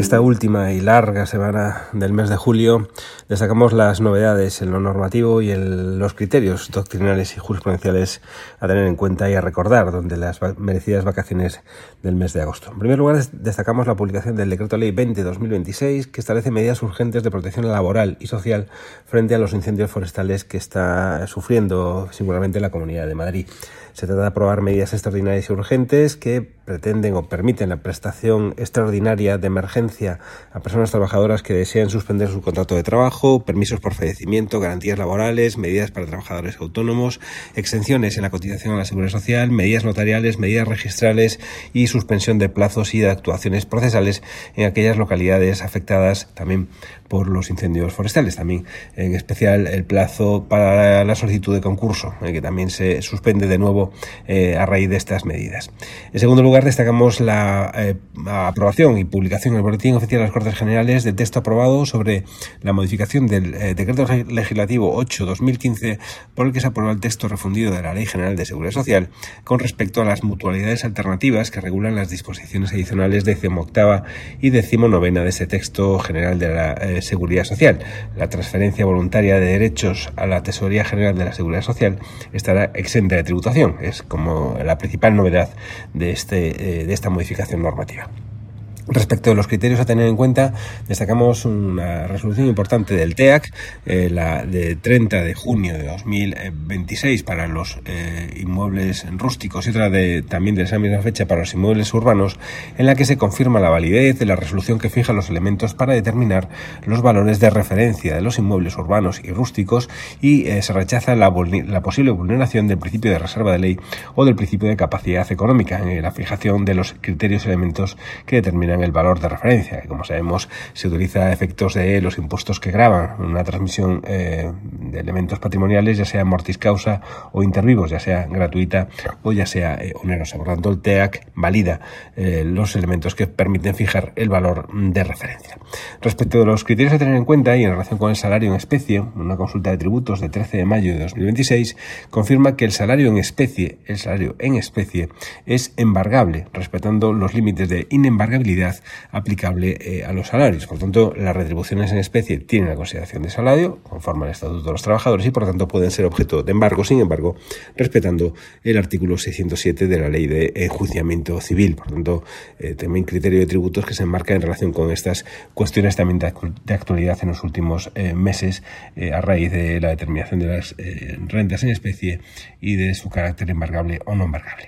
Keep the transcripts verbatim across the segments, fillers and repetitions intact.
esta última y larga semana del mes de julio destacamos las novedades en lo normativo y en los criterios doctrinales y jurisprudenciales a tener en cuenta y a recordar durante las merecidas vacaciones del mes de agosto. En primer lugar, destacamos la publicación del Decreto Ley veinte barra dos mil veintiséis, que establece medidas urgentes de protección laboral y social frente a los incendios forestales que está sufriendo singularmente la Comunidad de Madrid. Se trata de aprobar medidas extraordinarias y urgentes que pretenden o permiten la prestación extraordinaria de emergencia a personas trabajadoras que desean suspender su contrato de trabajo, permisos por fallecimiento, garantías laborales, medidas para trabajadores autónomos, exenciones en la cotización a la Seguridad Social, medidas notariales, medidas registrales y suspensión de plazos y de actuaciones procesales en aquellas localidades afectadas también por los incendios forestales. También, en especial, el plazo para la solicitud de concurso, eh, que también se suspende de nuevo eh, a raíz de estas medidas. En segundo lugar, destacamos la eh, aprobación y publicación en el Boletín Oficial de las Cortes Generales del texto aprobado sobre la modificación del eh, Decreto Legislativo ocho barra dos mil quince, por el que se aprueba el texto refundido de la Ley General de Seguridad Social con respecto a las mutualidades alternativas que regulan las disposiciones adicionales decimoctava y decimonovena de ese texto general de la eh, Seguridad Social. La transferencia voluntaria de derechos a la Tesorería General de la Seguridad Social estará exenta de tributación. Es como la principal novedad de, este, eh, de esta modificación normativa. Respecto a los criterios a tener en cuenta, destacamos una resolución importante del T E A C, eh, la de treinta de junio de dos mil veintiséis para los eh, inmuebles rústicos y otra de, también de esa misma fecha para los inmuebles urbanos, en la que se confirma la validez de la resolución que fija los elementos para determinar los valores de referencia de los inmuebles urbanos y rústicos y eh, se rechaza la, la posible vulneración del principio de reserva de ley o del principio de capacidad económica en la fijación de los criterios y elementos que determinan el valor de referencia, que como sabemos se utiliza a efectos de los impuestos que gravan una transmisión eh, de elementos patrimoniales, ya sea mortis causa o intervivos, ya sea gratuita o ya sea eh, onerosa. Por tanto, el T E A C valida eh, los elementos que permiten fijar el valor de referencia. Respecto de los criterios a tener en cuenta y en relación con el salario en especie, una consulta de tributos de trece de mayo de dos mil veintiséis confirma que el salario en especie, el salario en especie es embargable, respetando los límites de inembargabilidad aplicable eh, a los salarios. Por tanto, las retribuciones en especie tienen la consideración de salario, conforme al Estatuto de los Trabajadores, y por tanto pueden ser objeto de embargo, sin embargo, respetando el artículo seiscientos siete de la Ley de Enjuiciamiento Civil. Por tanto, eh, también criterio de tributos que se enmarca en relación con estas cuestiones también de, de actualidad en los últimos eh, meses eh, a raíz de la determinación de las eh, rentas en especie y de su carácter embargable o no embargable.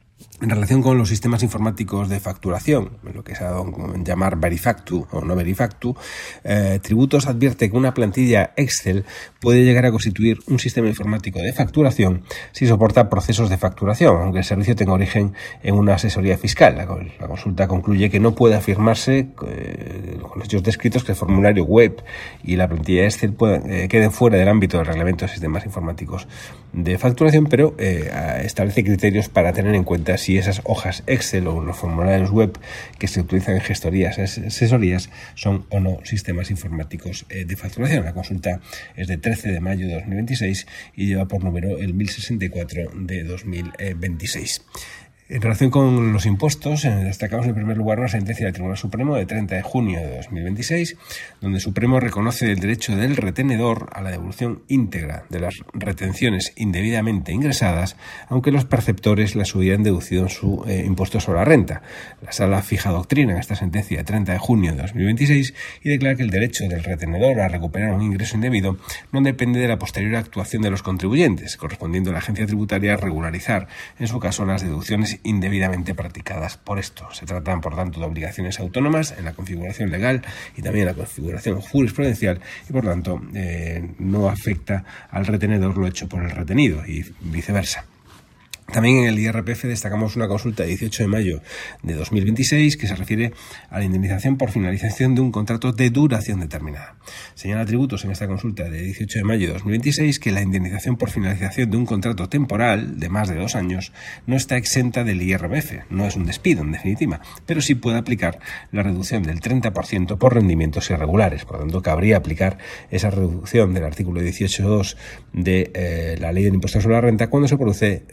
En relación con los sistemas informáticos de facturación, lo que se ha dado a llamar Verifactu o no Verifactu, eh, Tributos advierte que una plantilla Excel puede llegar a constituir un sistema informático de facturación si soporta procesos de facturación, aunque el servicio tenga origen en una asesoría fiscal. La, la consulta concluye que no puede afirmarse eh, con los hechos descritos que el formulario web y la plantilla Excel puedan, eh, queden fuera del ámbito del reglamento de sistemas informáticos de facturación, pero eh, establece criterios para tener en cuenta si esas hojas Excel o los formularios web que se utilizan en gestorías, asesorías, son o no sistemas informáticos eh, de facturación. La consulta es de trece de mayo de dos mil veintiséis y lleva por número el mil sesenta y cuatro de dos mil veintiséis. En relación con los impuestos, destacamos en primer lugar una sentencia del Tribunal Supremo de treinta de junio de dos mil veintiséis, donde el Supremo reconoce el derecho del retenedor a la devolución íntegra de las retenciones indebidamente ingresadas, aunque los perceptores las hubieran deducido en su eh, impuesto sobre la renta. La Sala fija doctrina en esta sentencia de treinta de junio de dos mil veintiséis y declara que el derecho del retenedor a recuperar un ingreso indebido no depende de la posterior actuación de los contribuyentes, correspondiendo a la agencia tributaria a regularizar, en su caso, las deducciones indebidamente practicadas por esto. Se tratan, por tanto, de obligaciones autónomas en la configuración legal y también en la configuración jurisprudencial y, por tanto, eh, no afecta al retenedor lo hecho por el retenido y viceversa. También en el I R P F destacamos una consulta de dieciocho de mayo de dos mil veintiséis que se refiere a la indemnización por finalización de un contrato de duración determinada. Señala Tributos en esta consulta de dieciocho de mayo de dos mil veintiséis que la indemnización por finalización de un contrato temporal de más de dos años no está exenta del I R P F, no es un despido en definitiva, pero sí puede aplicar la reducción del treinta por ciento por rendimientos irregulares. Por lo tanto, cabría aplicar esa reducción del artículo dieciocho punto dos de eh, la Ley del Impuesto sobre la Renta cuando se produce eh, una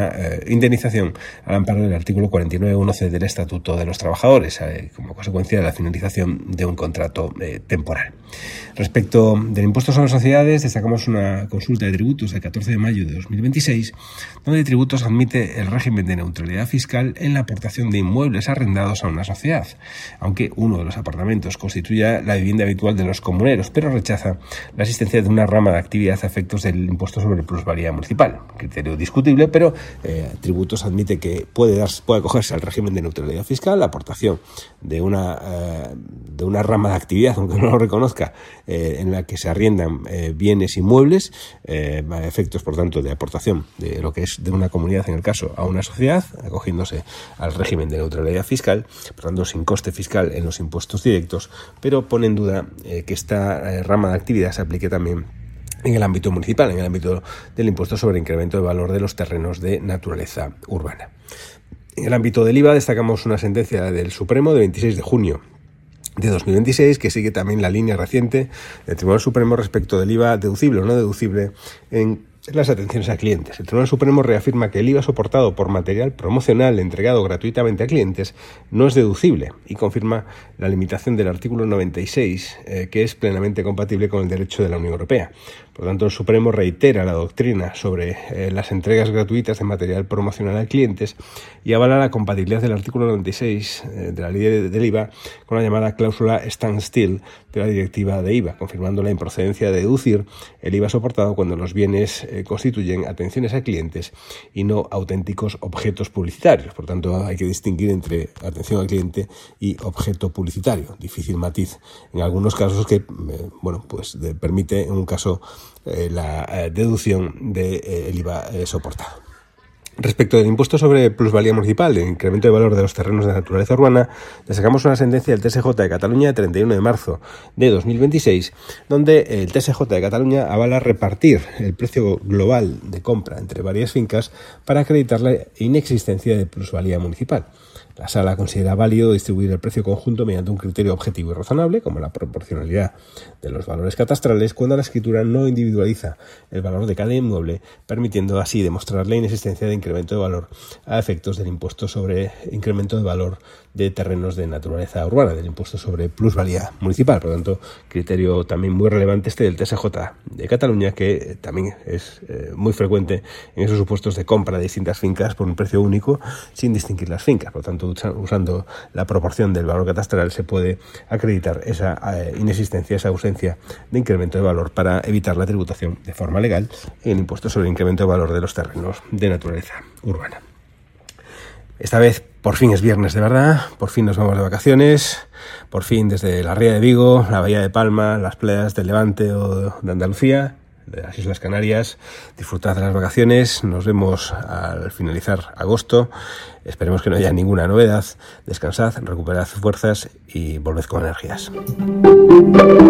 una eh, indemnización al amparo del artículo cuarenta y nueve punto uno ce del Estatuto de los Trabajadores, eh, como consecuencia de la finalización de un contrato eh, temporal. Respecto del impuesto sobre sociedades, destacamos una consulta de tributos del catorce de mayo de dos mil veintiséis, donde Tributos admite el régimen de neutralidad fiscal en la aportación de inmuebles arrendados a una sociedad, aunque uno de los apartamentos constituya la vivienda habitual de los comuneros, pero rechaza la existencia de una rama de actividad a efectos del impuesto sobre plusvalía municipal. Criterio discutible, pero eh, Tributos admite que puede, dar, puede acogerse al régimen de neutralidad fiscal la aportación de una, eh, de una rama de actividad, aunque no lo reconozca, eh, en la que se arriendan eh, bienes inmuebles, eh, a efectos, por tanto, de aportación de lo que es de una comunidad, en el caso, a una sociedad, acogiéndose al régimen de neutralidad fiscal, por tanto, sin coste fiscal en los impuestos directos, pero pone en duda eh, que esta eh, rama de actividad se aplique también en el ámbito municipal, en el ámbito del impuesto sobre incremento de valor de los terrenos de naturaleza urbana. En el ámbito del I V A destacamos una sentencia del Supremo de veintiséis de junio de dos mil veintiséis, que sigue también la línea reciente del Tribunal Supremo respecto del I V A deducible o no deducible en las atenciones a clientes. El Tribunal Supremo reafirma que el I V A soportado por material promocional entregado gratuitamente a clientes no es deducible y confirma la limitación del artículo noventa y seis, eh, que es plenamente compatible con el derecho de la Unión Europea. Por lo tanto, el Supremo reitera la doctrina sobre eh, las entregas gratuitas de material promocional a clientes y avala la compatibilidad del artículo noventa y seis eh, de la ley de, del I V A con la llamada cláusula standstill de la directiva de I V A, confirmando la improcedencia de deducir el I V A soportado cuando los bienes eh, constituyen atenciones a clientes y no auténticos objetos publicitarios. Por tanto, hay que distinguir entre atención al cliente y objeto publicitario. Difícil matiz en algunos casos que, eh, bueno, pues de, permite en un caso eh, la eh, deducción del de, eh, I V A eh, soportado. Respecto del impuesto sobre plusvalía municipal, el incremento de valor de los terrenos de naturaleza urbana, destacamos una sentencia del T S J de Cataluña de treinta y uno de marzo de dos mil veintiséis, donde el T S J de Cataluña avala repartir el precio global de compra entre varias fincas para acreditar la inexistencia de plusvalía municipal. La Sala considera válido distribuir el precio conjunto mediante un criterio objetivo y razonable, como la proporcionalidad de los valores catastrales, cuando la escritura no individualiza el valor de cada inmueble, permitiendo así demostrar la inexistencia de incremento de valor a efectos del impuesto sobre incremento de valor de terrenos de naturaleza urbana, del impuesto sobre plusvalía municipal. Por lo tanto, criterio también muy relevante este del T S J de Cataluña, que también es eh, muy frecuente en esos supuestos de compra de distintas fincas por un precio único, sin distinguir las fincas. Por lo tanto, usando la proporción del valor catastral se puede acreditar esa eh, inexistencia, esa ausencia de incremento de valor para evitar la tributación de forma legal en el impuesto sobre el incremento de valor de los terrenos de naturaleza urbana. Esta vez por fin es viernes de verdad, por fin nos vamos de vacaciones, por fin desde la Ría de Vigo, la Bahía de Palma, las playas del Levante o de Andalucía, de las Islas Canarias, disfrutad de las vacaciones, nos vemos al finalizar agosto, esperemos que no haya ninguna novedad, descansad, recuperad fuerzas y volved con energías.